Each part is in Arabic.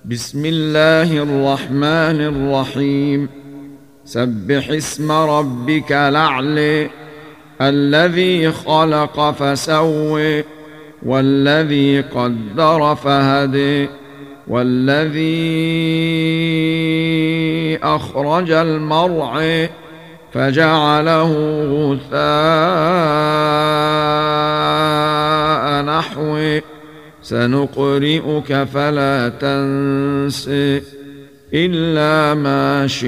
بسم الله الرحمن الرحيم. سبح اسم ربك الأعلى الذي خلق فسوى والذي قدر فهدى والذي أخرج المرعى فجعله غثاء نحوه سنقرئك فلا تنسى إلا ما شاء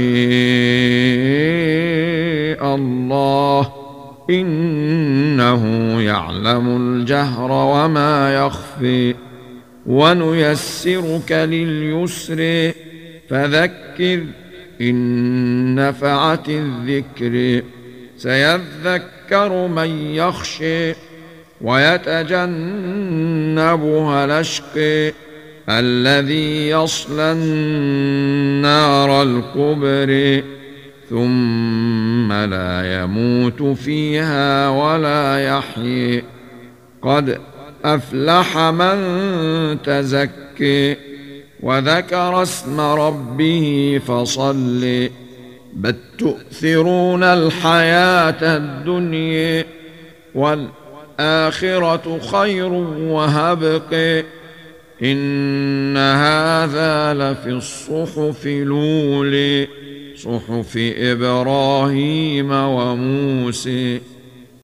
الله إنه يعلم الجهر وما يخفي ونيسرك لليسر فذكر إن نفعت الذكر سيذكر من يخشى ويتجنبها الأشقى الذي يصلى النار الكبرى ثم لا يموت فيها ولا يحيى قد أفلح من تزكى وذكر اسم ربه فصلى بل تؤثرون الحياة الدنيا والآخرة خير وهبق إن هذا لفي الصحف الأولى صحف إبراهيم وموسى.